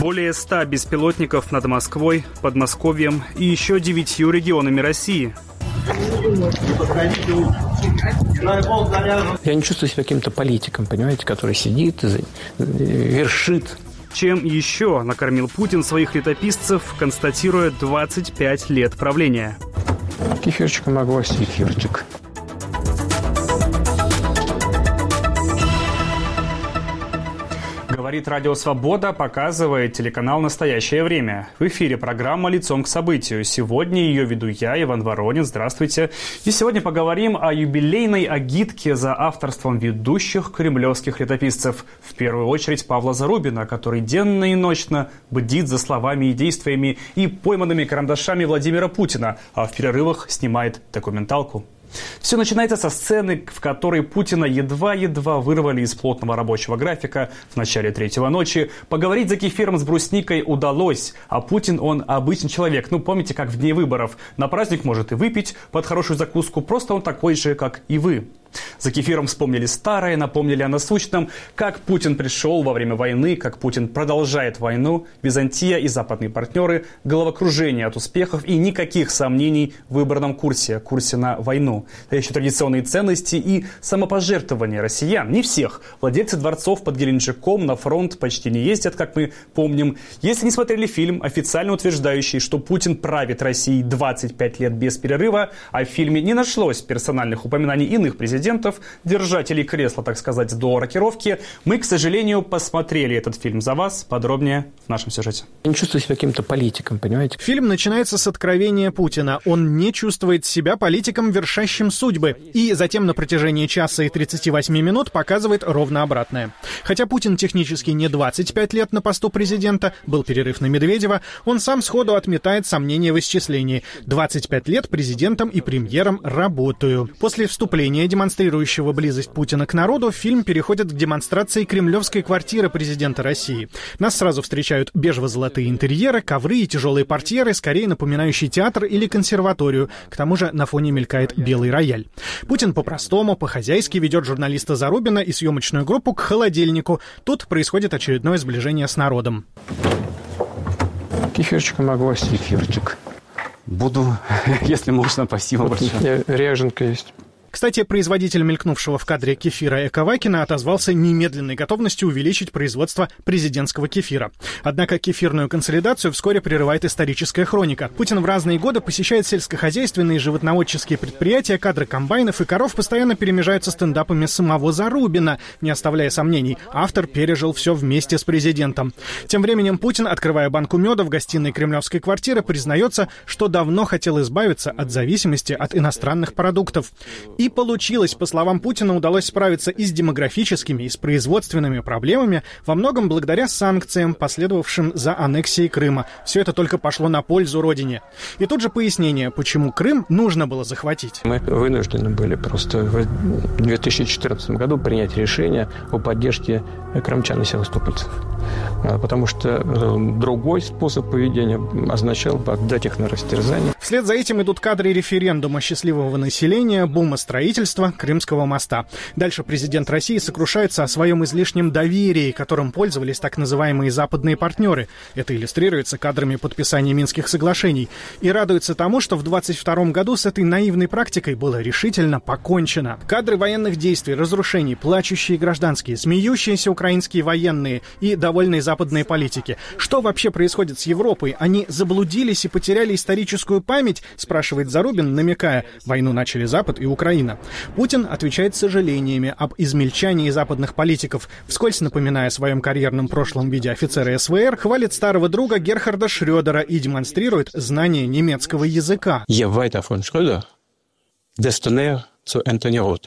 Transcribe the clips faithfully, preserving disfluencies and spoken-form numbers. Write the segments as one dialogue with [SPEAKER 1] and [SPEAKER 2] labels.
[SPEAKER 1] Более ста беспилотников над Москвой, Подмосковьем и еще девятью регионами России.
[SPEAKER 2] Я не чувствую себя каким-то политиком, понимаете, который сидит и вершит.
[SPEAKER 1] Чем еще накормил Путин своих летописцев, констатируя двадцать пять лет правления?
[SPEAKER 2] Кефирчик могу, кефирчик.
[SPEAKER 1] Говорит Радио Свобода, показывает телеканал «Настоящее время». В эфире программа «Лицом к событию». Сегодня ее веду я, Иван Воронин. Здравствуйте. И сегодня поговорим о юбилейной агитке за авторством ведущих кремлевских летописцев. В первую очередь Павла Зарубина, который денно и ночно бдит за словами и действиями и пойманными карандашами Владимира Путина, а в перерывах снимает документалку. Все начинается со сцены, в которой Путина едва-едва вырвали из плотного рабочего графика в начале третьего ночи. Поговорить за кефиром с брусникой удалось, а Путин, он обычный человек. Ну, помните, как в дни выборов. На праздник может и выпить под хорошую закуску, просто он такой же, как и вы. За кефиром вспомнили старое, напомнили о насущном, как Путин пришел во время войны, как Путин продолжает войну, Византия и западные партнеры, головокружение от успехов и никаких сомнений в выбранном курсе, курсе на войну. Да еще традиционные ценности и самопожертвования россиян. Не всех. Владельцы дворцов под Геленджиком на фронт почти не ездят, как мы помним. Если не смотрели фильм, официально утверждающий, что Путин правит Россией двадцать пять лет без перерыва, а в фильме не нашлось персональных упоминаний иных президентов, держателей кресла, так сказать, до рокировки, мы, к сожалению, посмотрели этот фильм за вас. Подробнее в нашем сюжете.
[SPEAKER 2] Я не чувствую себя каким-то политиком, понимаете?
[SPEAKER 3] Фильм начинается с откровения Путина. Он не чувствует себя политиком, вершащим судьбы. И затем на протяжении часа и тридцати восьми минут показывает ровно обратное. Хотя Путин технически не двадцать пять лет на посту президента, был перерыв на Медведева, он сам сходу отметает сомнения в исчислении. двадцать пять лет президентом и премьером работаю. После вступления демонстрирующего близость Путина к народу, фильм переходит к демонстрации кремлевской квартиры президента России. Нас сразу встречают бежево-золотые интерьеры, ковры и тяжелые портьеры, скорее напоминающие театр или консерваторию. К тому же на фоне мелькает белый рояль. Путин по-простому, по-хозяйски ведет журналиста Зарубина и съемочную группу к холодильнику. Тут происходит очередное сближение с народом.
[SPEAKER 2] Кефирчик могу, кефирчик.
[SPEAKER 4] Буду, если можно, спасибо
[SPEAKER 2] вот
[SPEAKER 4] большое.
[SPEAKER 2] Ряженка есть.
[SPEAKER 3] Кстати, производитель мелькнувшего в кадре кефира Эковакина отозвался немедленной готовностью увеличить производство президентского кефира. Однако кефирную консолидацию вскоре прерывает историческая хроника. Путин в разные годы посещает сельскохозяйственные и животноводческие предприятия, кадры комбайнов и коров постоянно перемежаются стендапами самого Зарубина. Не оставляя сомнений, автор пережил все вместе с президентом. Тем временем Путин, открывая банку меда в гостиной кремлевской квартиры, признается, что давно хотел избавиться от зависимости от иностранных продуктов. И получилось. По словам Путина, удалось справиться и с демографическими, и с производственными проблемами, во многом благодаря санкциям, последовавшим за аннексией Крыма. Все это только пошло на пользу родине. И тут же пояснение, почему Крым нужно было захватить.
[SPEAKER 2] Мы вынуждены были просто в две тысячи четырнадцатом году принять решение о поддержке крымчан и севастопольцев. Потому что другой способ поведения означал бы отдать их на растерзание.
[SPEAKER 3] Вслед за этим идут кадры референдума счастливого населения, бума строительства Крымского моста. Дальше президент России сокрушается о своем излишнем доверии, которым пользовались так называемые западные партнеры. Это иллюстрируется кадрами подписания Минских соглашений. И радуется тому, что в двадцать втором году с этой наивной практикой было решительно покончено. Кадры военных действий, разрушений, плачущие гражданские, смеющиеся украинские военные и довольные западные политики. Что вообще происходит с Европой? Они заблудились и потеряли историческую память, спрашивает Зарубин, намекая, войну начали Запад и Украина. Путин отвечает сожалениями об измельчании западных политиков. Вскользь напоминая о своем карьерном прошлом в виде офицера эс вэ эр, хвалит старого друга Герхарда Шрёдера и демонстрирует знание немецкого языка.
[SPEAKER 5] Je weiter von Schröder, desto näher zu Anthony Roth,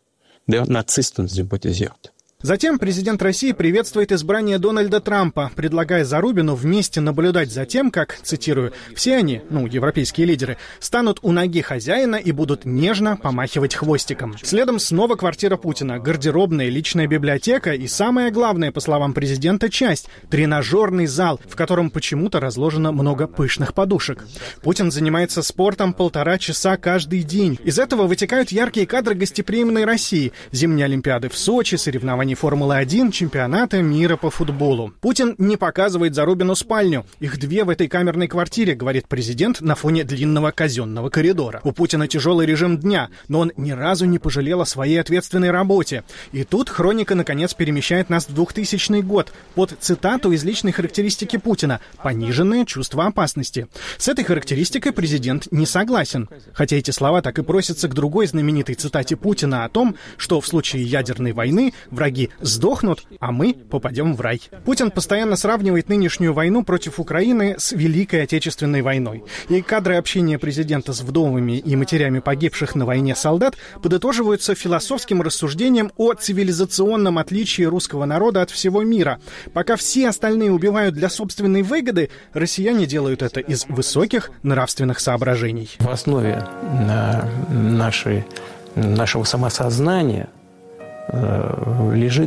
[SPEAKER 5] der Narzissten sympathisiert.
[SPEAKER 3] Затем президент России приветствует избрание Дональда Трампа, предлагая Зарубину вместе наблюдать за тем, как, цитирую, «все они, ну, европейские лидеры, станут у ноги хозяина и будут нежно помахивать хвостиком». Следом снова квартира Путина, гардеробная, личная библиотека и, самое главное, по словам президента, часть – тренажерный зал, в котором почему-то разложено много пышных подушек. Путин занимается спортом полтора часа каждый день. Из этого вытекают яркие кадры гостеприимной России. Зимние Олимпиады в Сочи, соревнования соревнований Формулы-один, чемпионата мира по футболу. Путин не показывает Зарубину спальню. Их две в этой камерной квартире, говорит президент на фоне длинного казенного коридора. У Путина тяжелый режим дня, но он ни разу не пожалел о своей ответственной работе. И тут хроника, наконец, перемещает нас в двухтысячный год под цитату из личной характеристики Путина «пониженное чувство опасности». С этой характеристикой президент не согласен. Хотя эти слова так и просятся к другой знаменитой цитате Путина о том, что в случае ядерной войны враги сдохнут, а мы попадем в рай. Путин постоянно сравнивает нынешнюю войну против Украины с Великой Отечественной войной. И кадры общения президента с вдовами и матерями погибших на войне солдат подытоживаются философским рассуждением о цивилизационном отличии русского народа от всего мира. Пока все остальные убивают для собственной выгоды, россияне делают это из высоких нравственных соображений.
[SPEAKER 2] В основе нашей, нашего самосознания лежит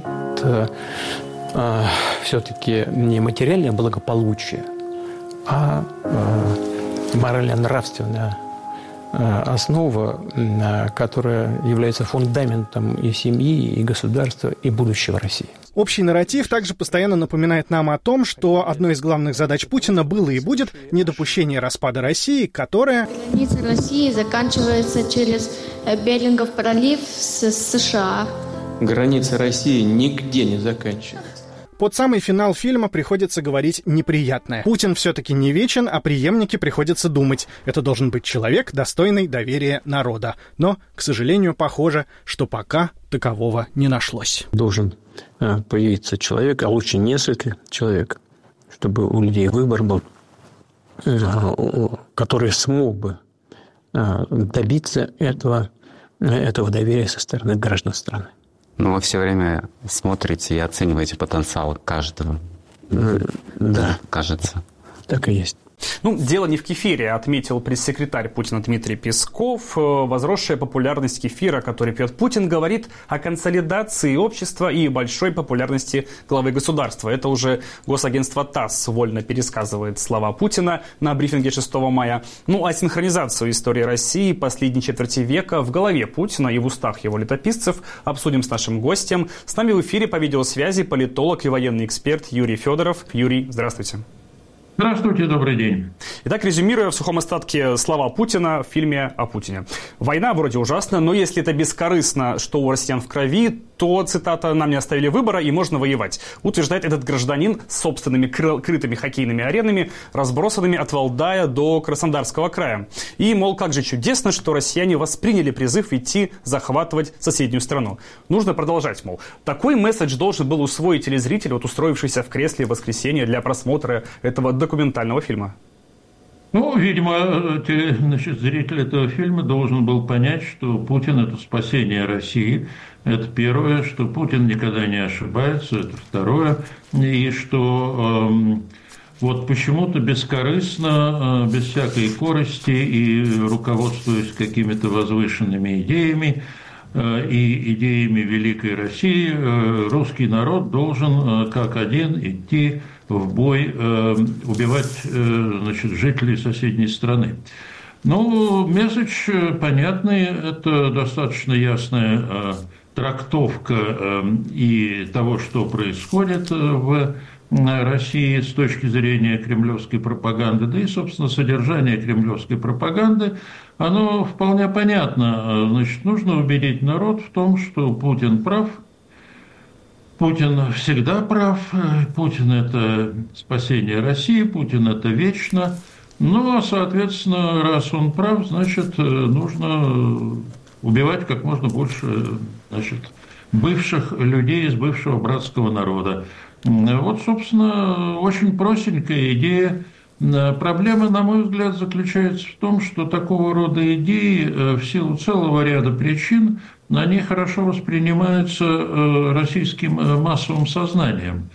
[SPEAKER 2] все-таки не материальное благополучие, а морально-нравственная основа, которая является фундаментом и семьи, и государства, и будущего России.
[SPEAKER 3] Общий нарратив также постоянно напоминает нам о том, что одной из главных задач Путина было и будет недопущение распада России, которая...
[SPEAKER 6] Граница России заканчивается через Берингов пролив с США.
[SPEAKER 5] Граница России нигде не заканчивается.
[SPEAKER 3] Под самый финал фильма приходится говорить неприятное. Путин все-таки не вечен, а преемнике приходится думать. Это должен быть человек, достойный доверия народа. Но, к сожалению, похоже, что пока такового не нашлось.
[SPEAKER 2] Должен появиться человек, а лучше несколько человек, чтобы у людей выбор был, который смог бы добиться этого, этого доверия со стороны граждан страны.
[SPEAKER 4] Но вы все время смотрите и оцениваете потенциал каждого.
[SPEAKER 2] Да.
[SPEAKER 4] Кажется.
[SPEAKER 2] Так и есть.
[SPEAKER 1] Ну, дело не в кефире, отметил пресс-секретарь Путина Дмитрий Песков. Возросшая популярность кефира, который пьет Путин, говорит о консолидации общества и большой популярности главы государства. Это уже госагентство ТАСС вольно пересказывает слова Путина на брифинге шестого мая. Ну, а синхронизацию истории России последней четверти века в голове Путина и в устах его летописцев обсудим с нашим гостем. С нами в эфире по видеосвязи политолог и военный эксперт Юрий Федоров. Юрий, здравствуйте.
[SPEAKER 7] Здравствуйте, добрый день.
[SPEAKER 1] Итак, резюмируя в сухом остатке слова Путина в фильме о Путине. Война вроде ужасна, но если это бескорыстно, что у россиян в крови, то, цитата, «нам не оставили выбора и можно воевать», утверждает этот гражданин с собственными кры- крытыми хоккейными аренами, разбросанными от Валдая до Краснодарского края. И, мол, как же чудесно, что россияне восприняли призыв идти захватывать соседнюю страну. Нужно продолжать, мол. Такой месседж должен был усвоить телезритель, вот устроившийся в кресле в воскресенье для просмотра этого документального фильма.
[SPEAKER 7] Ну, видимо, те, значит, зритель этого фильма должен был понять, что Путин – это спасение России. Это первое, что Путин никогда не ошибается. Это второе. И что э, вот почему-то бескорыстно, э, без всякой корысти и руководствуясь какими-то возвышенными идеями, э, и идеями великой России, э, русский народ должен э, как один идти в бой, э, убивать э, значит, жителей соседней страны. Ну, месседж понятный, это достаточно ясная э, трактовка э, и того, что происходит в России с точки зрения кремлевской пропаганды, да и, собственно, содержание кремлевской пропаганды, оно вполне понятно. Значит, нужно убедить народ в том, что Путин прав, Путин всегда прав, Путин – это спасение России, Путин – это вечно. Ну, а, соответственно, раз он прав, значит, нужно убивать как можно больше, значит, бывших людей из бывшего братского народа. Вот, собственно, очень простенькая идея. Проблема, на мой взгляд, заключается в том, что такого рода идеи в силу целого ряда причин, они хорошо воспринимаются российским массовым сознанием.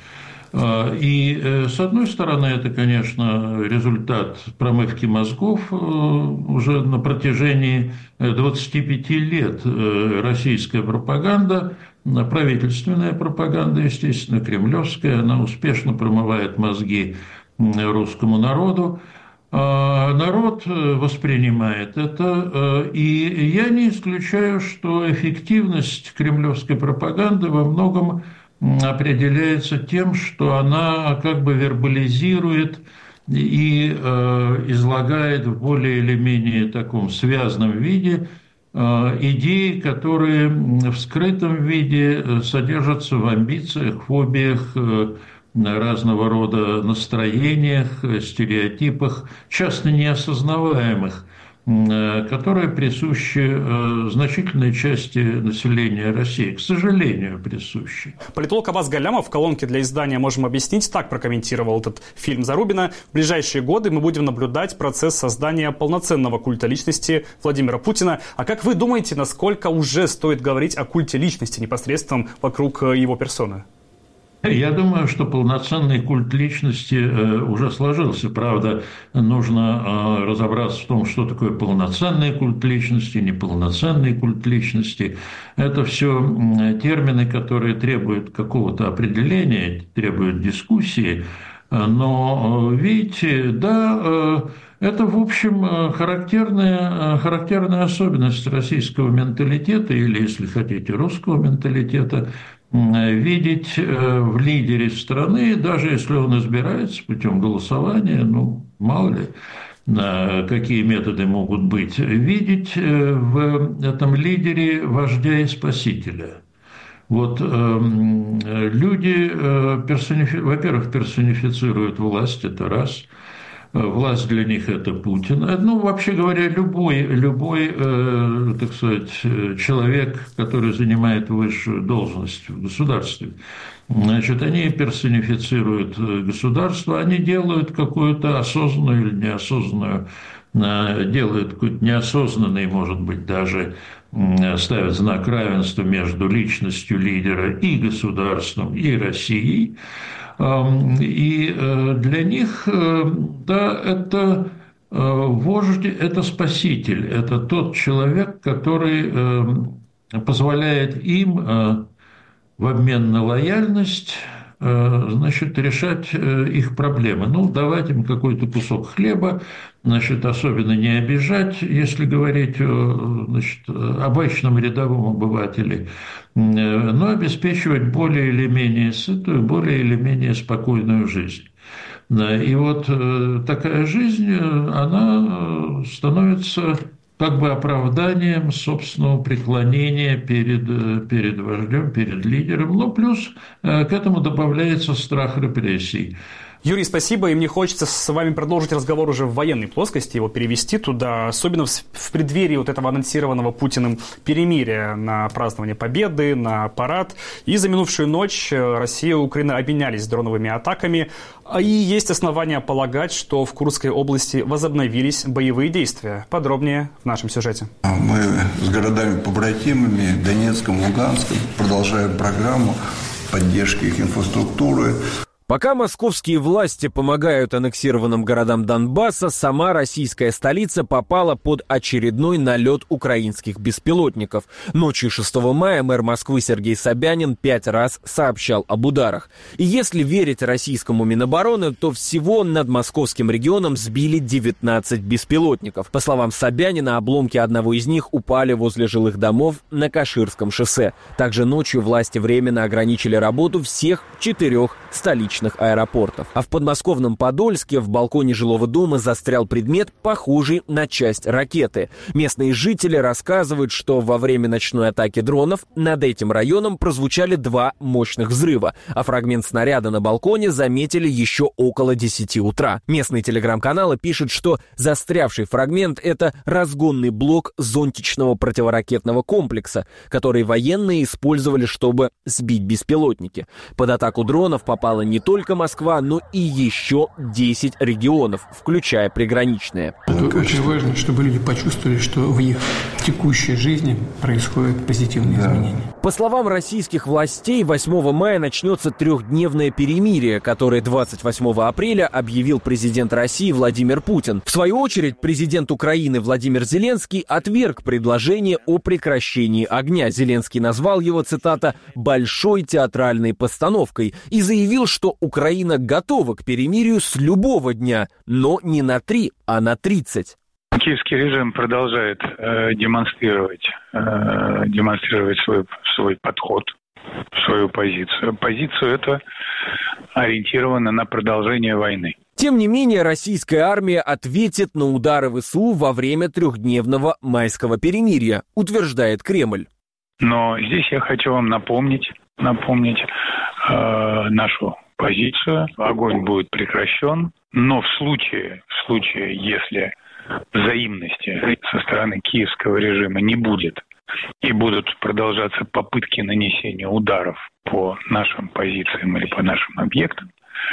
[SPEAKER 7] И, с одной стороны, это, конечно, результат промывки мозгов уже на протяжении двадцати пяти лет. Российская пропаганда, правительственная пропаганда, естественно, кремлевская, она успешно промывает мозги русскому народу. Народ воспринимает это, и я не исключаю, что эффективность кремлевской пропаганды во многом определяется тем, что она как бы вербализирует и э, излагает в более или менее таком связанном виде э, идеи, которые в скрытом виде содержатся в амбициях, фобиях, э, разного рода настроениях, стереотипах, часто неосознаваемых, которые присущи значительной части населения России, к сожалению, присущи.
[SPEAKER 1] Политолог Аббас Галямов в колонке для издания «Можем объяснить» так прокомментировал этот фильм Зарубина. В ближайшие годы мы будем наблюдать процесс создания полноценного культа личности Владимира Путина. А как вы думаете, насколько уже стоит говорить о культе личности непосредственно вокруг его персоны?
[SPEAKER 7] Я думаю, что полноценный культ личности уже сложился. Правда, нужно разобраться в том, что такое полноценный культ личности, неполноценный культ личности. Это все термины, которые требуют какого-то определения, требуют дискуссии. Но, видите, да, это, в общем, характерная, характерная особенность российского менталитета, или, если хотите, русского менталитета, видеть в лидере страны, даже если он избирается путем голосования, ну, мало ли, какие методы могут быть, видеть в этом лидере вождя и спасителя. Вот люди, персонифи... во-первых, персонифицируют власть, это раз. Власть для них – это Путин. Ну, вообще говоря, любой, любой э, так сказать, человек, который занимает высшую должность в государстве, значит, они персонифицируют государство, они делают какую-то осознанную или неосознанную, делают какой-то неосознанный, может быть, даже ставят знак равенства между личностью лидера и государством, и Россией. И для них, да, это вождь, это спаситель, это тот человек, который позволяет им в обмен на лояльность, значит, решать их проблемы. Ну, давать им какой-то кусок хлеба, значит, особенно не обижать, если говорить о, значит, обычном рядовом обывателе, но обеспечивать более или менее сытую, более или менее спокойную жизнь. И вот такая жизнь, она становится как бы оправданием собственного преклонения перед, перед вождем, перед лидером. Ну, плюс к этому добавляется страх репрессий.
[SPEAKER 1] Юрий, спасибо, и мне хочется с вами продолжить разговор уже в военной плоскости, его перевести туда, особенно в преддверии вот этого анонсированного Путиным перемирия на празднование Победы, на парад. И за минувшую ночь Россия и Украина обменялись дроновыми атаками, и есть основания полагать, что в Курской области возобновились боевые действия. Подробнее в нашем сюжете.
[SPEAKER 8] Мы с городами-побратимами Донецком, Луганском продолжаем программу поддержки их инфраструктуры.
[SPEAKER 9] Пока московские власти помогают аннексированным городам Донбасса, сама российская столица попала под очередной налет украинских беспилотников. Ночью шестого мая мэр Москвы Сергей Собянин пять раз сообщал об ударах. И если верить российскому Минобороны, то всего над московским регионом сбили девятнадцать беспилотников. По словам Собянина, обломки одного из них упали возле жилых домов на Каширском шоссе. Также ночью власти временно ограничили работу всех четырех столичных аэропортов. А в подмосковном Подольске в балконе жилого дома застрял предмет, похожий на часть ракеты. Местные жители рассказывают, что во время ночной атаки дронов над этим районом прозвучали два мощных взрыва, а фрагмент снаряда на балконе заметили еще около десяти утра. Местные телеграм-каналы пишут, что застрявший фрагмент — это разгонный блок зонтичного противоракетного комплекса, который военные использовали, чтобы сбить беспилотники. Под атаку дронов попала не только Москва, но и еще десять регионов, включая приграничные.
[SPEAKER 2] Это очень важно, чтобы люди почувствовали, что в их текущей жизни происходят позитивные да. изменения.
[SPEAKER 9] По словам российских властей, восьмого мая начнется трехдневное перемирие, которое двадцать восьмого апреля объявил президент России Владимир Путин. В свою очередь, президент Украины Владимир Зеленский отверг предложение о прекращении огня. Зеленский назвал его, цитата, «большой театральной постановкой» и заявил, что Украина готова к перемирию с любого дня, но не на три, а на тридцать.
[SPEAKER 10] Киевский режим продолжает э, демонстрировать, э, демонстрировать свой, свой подход свою позицию. Позицию это ориентировано на продолжение войны.
[SPEAKER 9] Тем не менее, российская армия ответит на удары ВСУ во время трехдневного майского перемирия, утверждает Кремль.
[SPEAKER 10] Но здесь я хочу вам напомнить, напомнить э, нашу позицию. Огонь будет прекращен, но в случае, в случае, если взаимности со стороны киевского режима не будет и будут продолжаться попытки нанесения ударов по нашим позициям или по нашим объектам,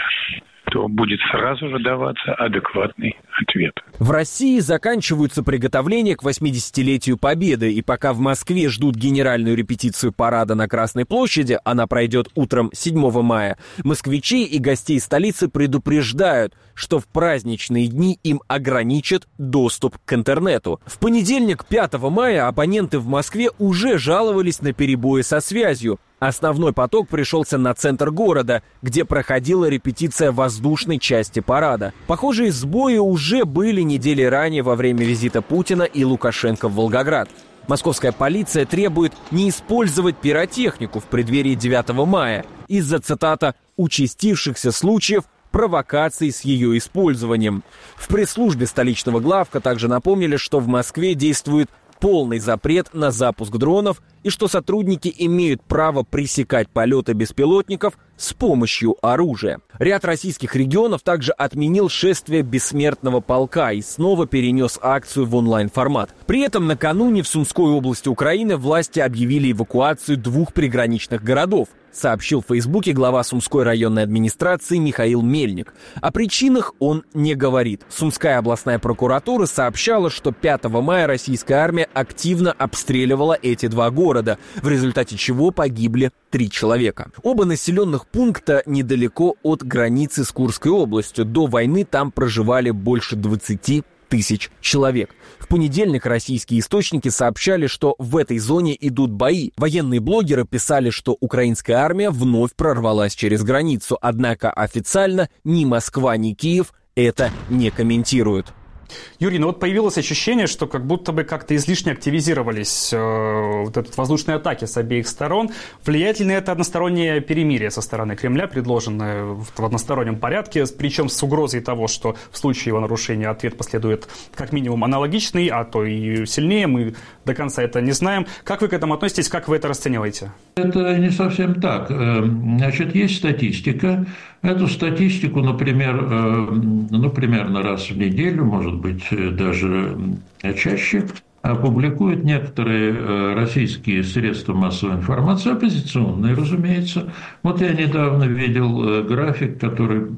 [SPEAKER 10] то будет сразу же даваться адекватный ответ.
[SPEAKER 9] В России заканчиваются приготовления к восьмидесятилетию Победы, и пока в Москве ждут генеральную репетицию парада на Красной площади, она пройдет утром седьмого мая, москвичей и гостей столицы предупреждают, что в праздничные дни им ограничат доступ к интернету. В понедельник, пятого мая, абоненты в Москве уже жаловались на перебои со связью. Основной поток пришелся на центр города, где проходила репетиция воздушной части парада. Похожие сбои уже были недели ранее во время визита Путина и Лукашенко в Волгоград. Московская полиция требует не использовать пиротехнику в преддверии девятого мая из-за, цитата, «участившихся случаев провокаций с ее использованием». В пресс-службе столичного главка также напомнили, что в Москве действует полный запрет на запуск дронов и что сотрудники имеют право пресекать полеты беспилотников с помощью оружия. Ряд российских регионов также отменил шествие бессмертного полка и снова перенес акцию в онлайн-формат. При этом накануне в Сумской области Украины власти объявили эвакуацию двух приграничных городов, сообщил в Фейсбуке глава Сумской районной администрации Михаил Мельник. О причинах он не говорит. Сумская областная прокуратура сообщала, что пятого мая российская армия активно обстреливала эти два города, в результате чего погибли три человека. Оба населенных пункта недалеко от границы с Курской областью. До войны там проживали больше двадцати тысяч человек. В понедельник российские источники сообщали, что в этой зоне идут бои. Военные блогеры писали, что украинская армия вновь прорвалась через границу, однако официально ни Москва, ни Киев это не комментируют.
[SPEAKER 1] Юрий, ну вот появилось ощущение, что как будто бы как-то излишне активизировались э, вот эти воздушные атаки с обеих сторон. Влияет ли на это одностороннее перемирие со стороны Кремля, предложенное в, в одностороннем порядке, причем с угрозой того, что в случае его нарушения ответ последует как минимум аналогичный, а то и сильнее, мы до конца это не знаем. Как вы к этому относитесь, как вы это расцениваете?
[SPEAKER 7] Это не совсем так. Значит, есть статистика. Эту статистику, например, ну, примерно раз в неделю, может быть, даже чаще, публикуют некоторые российские средства массовой информации, оппозиционные, разумеется. Вот я недавно видел график, который,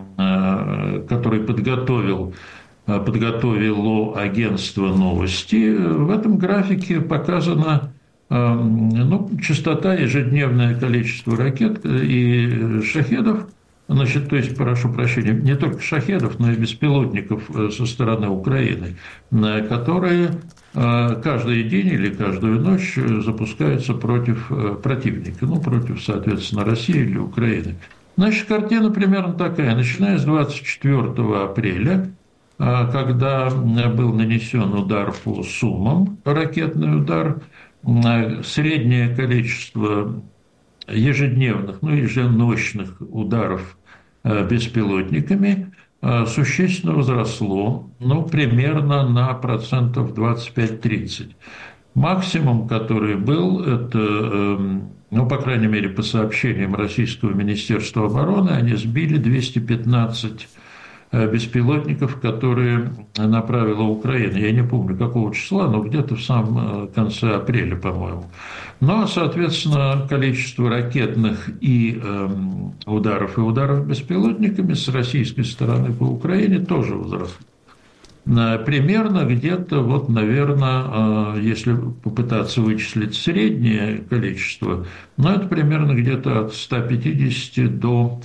[SPEAKER 7] который подготовил, подготовило агентство «Новости». В этом графике показано ну, частота, ежедневное количество ракет и шахедов. Значит, то есть, прошу прощения, не только шахедов, но и беспилотников со стороны Украины, которые каждый день или каждую ночь запускаются против противника, ну, против, соответственно, России или Украины. Значит, картина примерно такая. Начиная с двадцать четвёртого апреля, когда был нанесен удар по Сумам, ракетный удар, среднее количество ежедневных, ну, еженочных ударов беспилотниками существенно возросло, ну, примерно на процентов двадцать пять - тридцать. Максимум, который был, это, ну, по крайней мере, по сообщениям Российского Министерства обороны, они сбили двести пятнадцать беспилотников, которые направила Украина. Я не помню, какого числа, но где-то в самом конце апреля, по-моему. Но, соответственно, количество ракетных и э, ударов и ударов беспилотниками с российской стороны по Украине тоже возросло. Примерно где-то, вот, наверное, если попытаться вычислить среднее количество, ну, это примерно где-то от ста пятидесяти до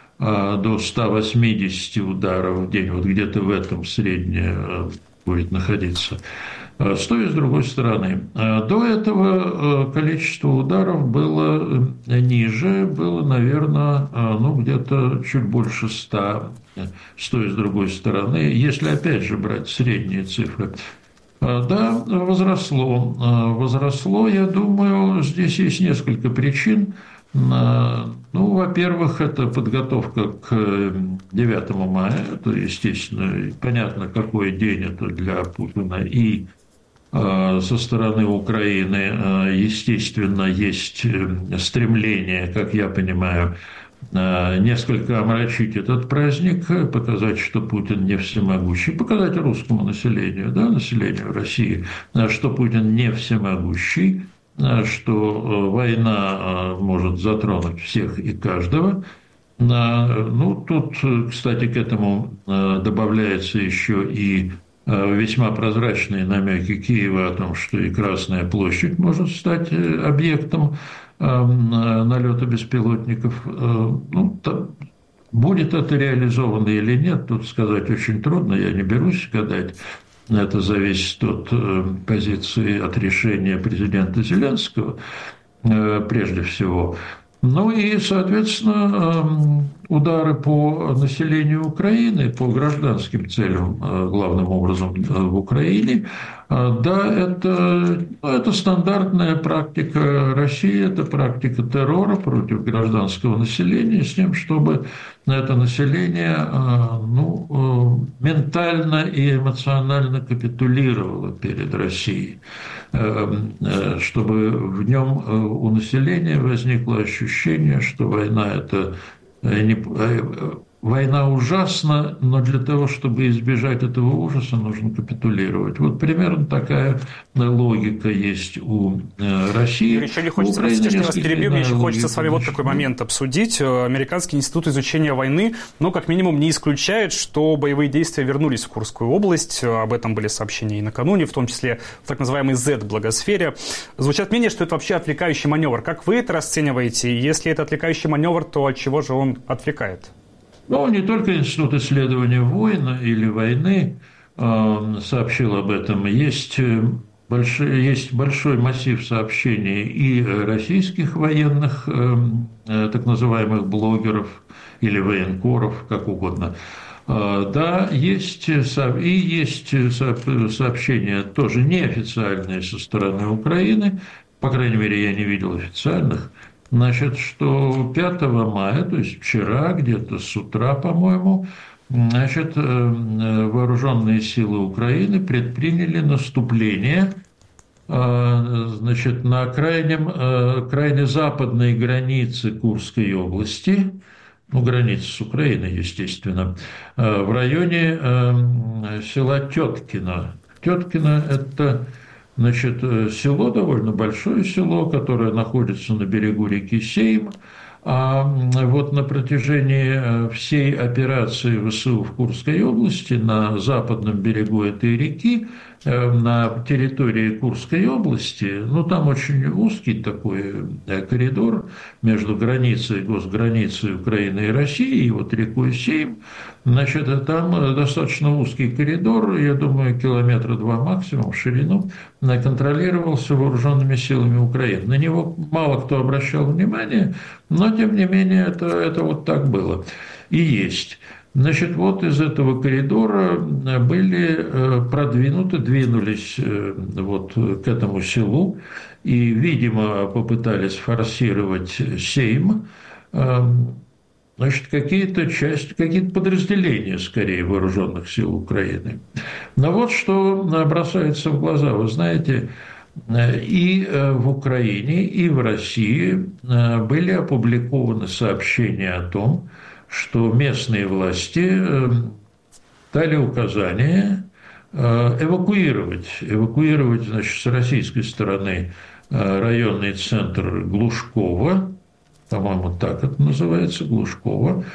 [SPEAKER 7] до ста восьмидесяти ударов в день, вот где-то в этом среднее будет находиться. С той и с другой стороны. До этого количество ударов было ниже, было, наверное, ну, где-то чуть больше ста, с той и с другой стороны. Если, опять же, брать средние цифры, Да, возросло. Возросло, я думаю, здесь есть несколько причин. Ну, во-первых, это подготовка к девятому мая. Это, естественно, понятно, какой день это для Путина. И со стороны Украины, естественно, есть стремление, как я понимаю, несколько омрачить этот праздник, показать, что Путин не всемогущий, показать русскому населению, да, населению России, что Путин не всемогущий, что война может затронуть всех и каждого. Ну, тут, кстати, к этому добавляется еще и весьма прозрачные намеки Киева о том, что и Красная площадь может стать объектом налета беспилотников. Ну, будет это реализовано или нет, тут сказать очень трудно, я не берусь гадать. Это зависит от позиции, от решения президента Зеленского, прежде всего. Ну и, соответственно, удары по населению Украины, по гражданским целям, главным образом в Украине, да, это, это стандартная практика России, это практика террора против гражданского населения, с тем, чтобы это население ну, ментально и эмоционально капитулировало перед Россией, чтобы в нем у населения возникло ощущение, что война – это не, война ужасна, но для того, чтобы избежать этого ужаса, нужно капитулировать. Вот примерно такая логика есть у России.
[SPEAKER 1] Еще не хочется, простите, что я вас перебью, мне еще хочется с вами вот такой момент обсудить. Американский институт изучения войны, ну, как минимум, не исключает, что боевые действия вернулись в Курскую область. Об этом были сообщения и накануне, в том числе в так называемой зет-благосфере. Звучат мнения, что это вообще отвлекающий маневр. Как вы это расцениваете? Если это отвлекающий маневр, то от чего же он отвлекает?
[SPEAKER 7] Ну, не только Институт исследования войн или войны э, сообщил об этом. Есть, большой, есть большой массив сообщений и российских военных, э, так называемых блогеров или военкоров, как угодно. Э, да, есть, и есть сообщения тоже неофициальные со стороны Украины, по крайней мере, я не видел официальных, значит, что пятого мая, то есть вчера, где-то с утра, по-моему, значит, вооруженные силы Украины предприняли наступление, значит, на крайнем, крайне западной границе Курской области, ну, границы с Украиной, естественно, в районе села Теткино. Теткино – это... Значит, село, довольно большое село, которое находится на берегу реки Сейм, а вот на протяжении всей операции ВСУ в Курской области на западном берегу этой реки, на территории Курской области, ну, там очень узкий такой коридор между границей, госграницей Украины и России, и вот рекой Сейм, значит, там достаточно узкий коридор, я думаю, километра два максимум в ширину, контролировался вооруженными силами Украины. На него мало кто обращал внимание, но, тем не менее, это, это вот так было и есть. Значит, вот из этого коридора были продвинуты, двинулись вот к этому селу и, видимо, попытались форсировать Сейм, значит, какие-то части, какие-то подразделения, скорее, вооруженных сил Украины. Но вот что бросается в глаза, вы знаете, и в Украине, и в России были опубликованы сообщения о том, что местные власти дали указание эвакуировать, эвакуировать, значит, с российской стороны районный центр Глушкова, по-моему, так это называется, Глушкова,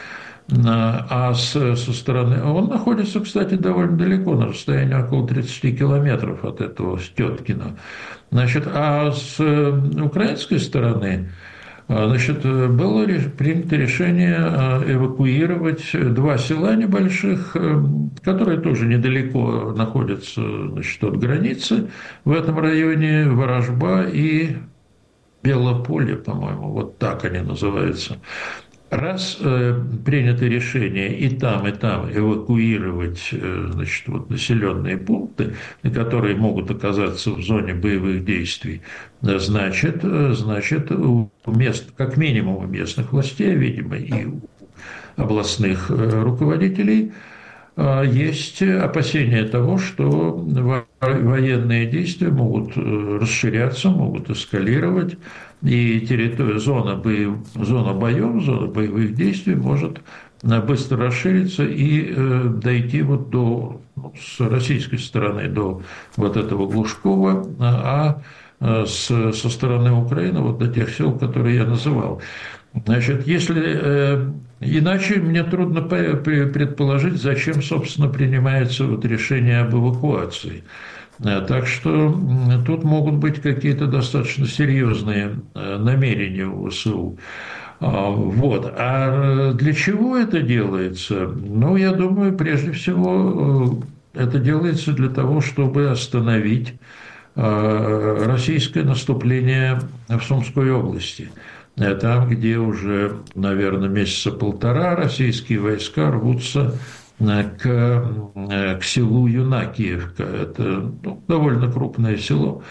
[SPEAKER 7] а с, со стороны... Он находится, кстати, довольно далеко, на расстоянии около тридцати километров от этого, с Теткина. Значит, а с украинской стороны... Значит, было принято решение эвакуировать два села небольших, которые тоже недалеко находятся, значит, от границы в этом районе, Ворожба и Белополье, по-моему, вот так они называются. Раз э, принято решение и там, и там эвакуировать э, значит, вот населенные пункты, которые могут оказаться в зоне боевых действий, значит, значит у мест, как минимум у местных властей, видимо, и у областных э, руководителей, э, есть опасения того, что военные действия могут расширяться, могут эскалировать, и территория, зона, боев, зона боев, зона боевых действий может быстро расшириться и э, дойти вот до, ну, с российской стороны до вот этого Глушкова, а, а с, со стороны Украины вот до тех сел, которые я называл. Значит, если э, иначе мне трудно предположить, зачем, собственно, принимается вот решение об эвакуации. Так что тут могут быть какие-то достаточно серьезные намерения у ВСУ. Вот. А для чего это делается? Ну, я думаю, прежде всего, это делается для того, чтобы остановить российское наступление в Сумской области. Там, где уже, наверное, месяца полтора российские войска рвутся К, к селу Юнакиевка. Это, ну, довольно крупное село.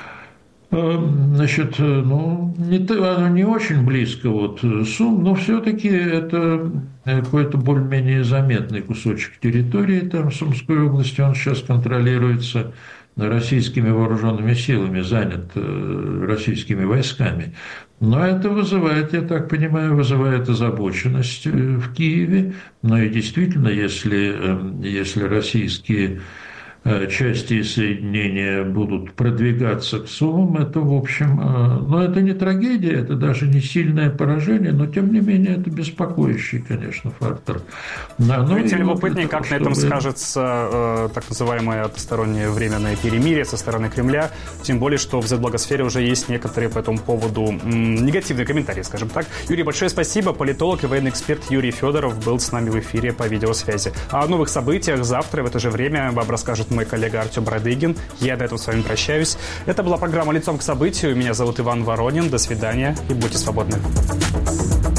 [SPEAKER 7] Значит, ну, не, оно не очень близко от Сум, но все-таки это какой-то более-менее заметный кусочек территории там в Сумской области. Он сейчас контролируется российскими вооруженными силами, занят российскими войсками. Но это вызывает, я так понимаю, вызывает озабоченность в Киеве. Но и действительно, если, если российские части и соединения будут продвигаться к Сумам, это, в общем, ну, это не трагедия, это даже не сильное поражение, но, тем не менее, это беспокоящий, конечно, фактор. Но,
[SPEAKER 1] ну, и тем
[SPEAKER 7] вот
[SPEAKER 1] любопытнее, как чтобы... на этом скажется э, так называемое одностороннее временное перемирие со стороны Кремля, тем более, что в Z-блогосфере уже есть некоторые по этому поводу м, негативные комментарии, скажем так. Юрий, большое спасибо. Политолог и военный эксперт Юрий Федоров был с нами в эфире по видеосвязи. А о новых событиях завтра в это же время вам расскажет мой коллега Артем Брадыгин. Я до этого с вами прощаюсь. Это была программа «Лицом к событию». Меня зовут Иван Воронин. До свидания и будьте свободны.